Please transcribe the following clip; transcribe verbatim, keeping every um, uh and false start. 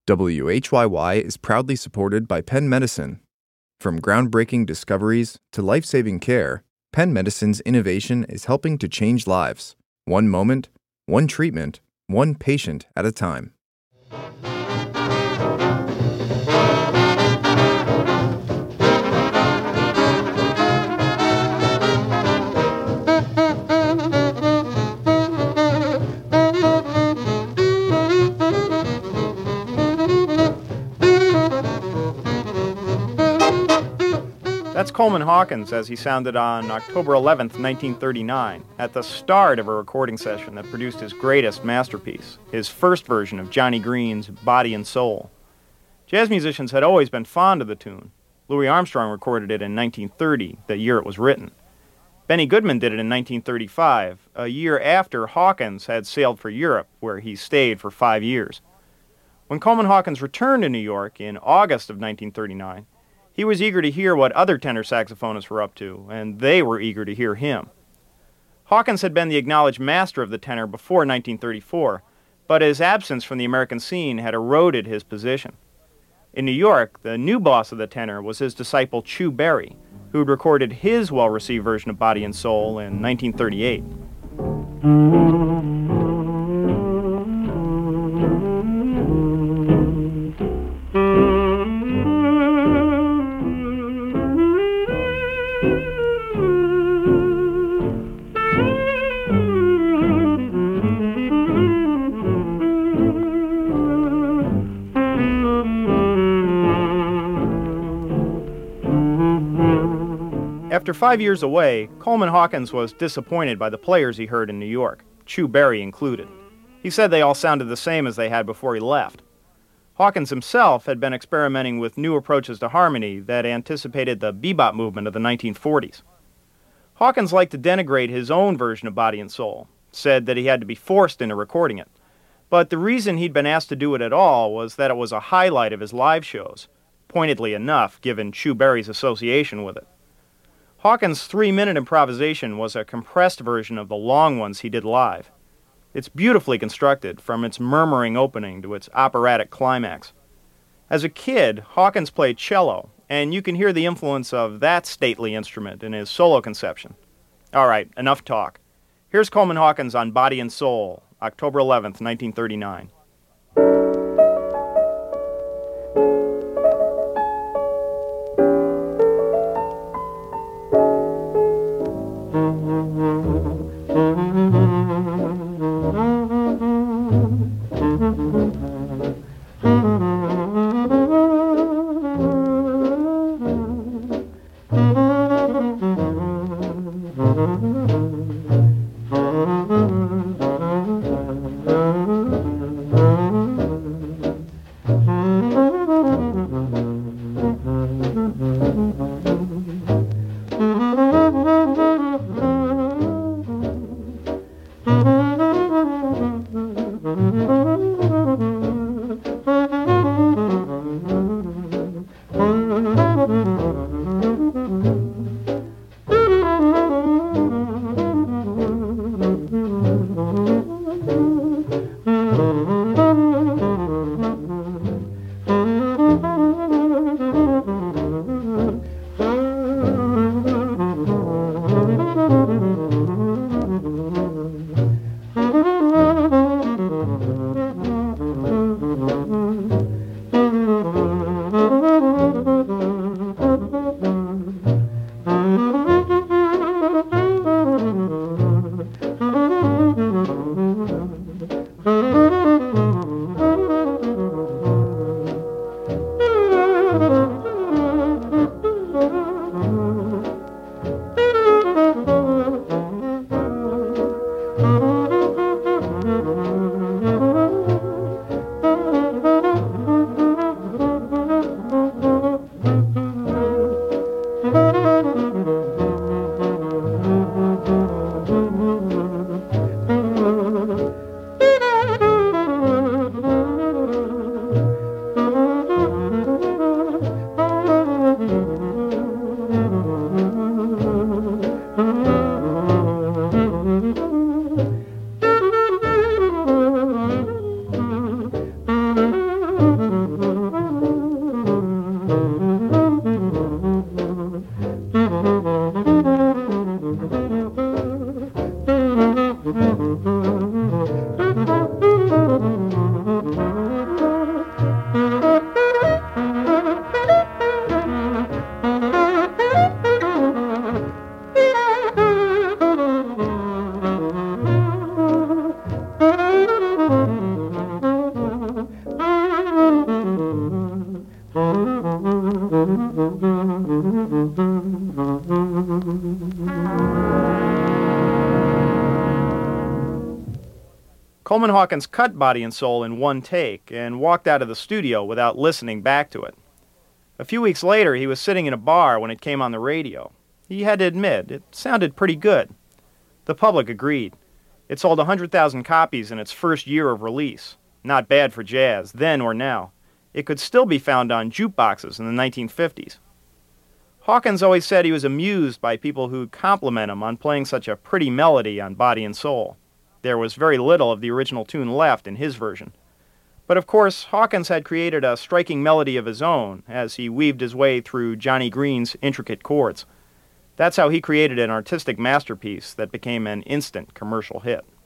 W H Y Y is proudly supported by Penn Medicine. From groundbreaking discoveries to life-saving care, Penn Medicine's innovation is helping to change lives, one moment, one treatment, one patient at a time. That's Coleman Hawkins as he sounded on October eleventh, nineteen thirty-nine, at the start of a recording session that produced his greatest masterpiece, his first version of Johnny Green's Body and Soul. Jazz musicians had always been fond of the tune. Louis Armstrong recorded it in nineteen thirty, the year it was written. Benny Goodman did it in nineteen thirty-five, a year after Hawkins had sailed for Europe, where he stayed for five years. When Coleman Hawkins returned to New York in August of nineteen thirty-nine, he was eager to hear what other tenor saxophonists were up to, and they were eager to hear him. Hawkins had been the acknowledged master of the tenor before nineteen thirty-four, but his absence from the American scene had eroded his position. In New York, the new boss of the tenor was his disciple Chu Berry, who'd recorded his well-received version of Body and Soul in nineteen thirty-eight. After five years away, Coleman Hawkins was disappointed by the players he heard in New York, Chu Berry included. He said they all sounded the same as they had before he left. Hawkins himself had been experimenting with new approaches to harmony that anticipated the bebop movement of the nineteen forties. Hawkins liked to denigrate his own version of Body and Soul, said that he had to be forced into recording it. But the reason he'd been asked to do it at all was that it was a highlight of his live shows, pointedly enough given Chu Berry's association with it. Hawkins' three-minute improvisation was a compressed version of the long ones he did live. It's beautifully constructed, from its murmuring opening to its operatic climax. As a kid, Hawkins played cello, and you can hear the influence of that stately instrument in his solo conception. All right, enough talk. Here's Coleman Hawkins on Body and Soul, October eleventh, nineteen thirty-nine. Coleman Hawkins cut Body and Soul in one take and walked out of the studio without listening back to it. A few weeks later, he was sitting in a bar when it came on the radio. He had to admit, it sounded pretty good. The public agreed. It sold one hundred thousand copies in its first year of release. Not bad for jazz, then or now. It could still be found on jukeboxes in the nineteen fifties. Hawkins always said he was amused by people who'd compliment him on playing such a pretty melody on Body and Soul. There was very little of the original tune left in his version. But of course, Hawkins had created a striking melody of his own as he weaved his way through Johnny Green's intricate chords. That's how he created an artistic masterpiece that became an instant commercial hit.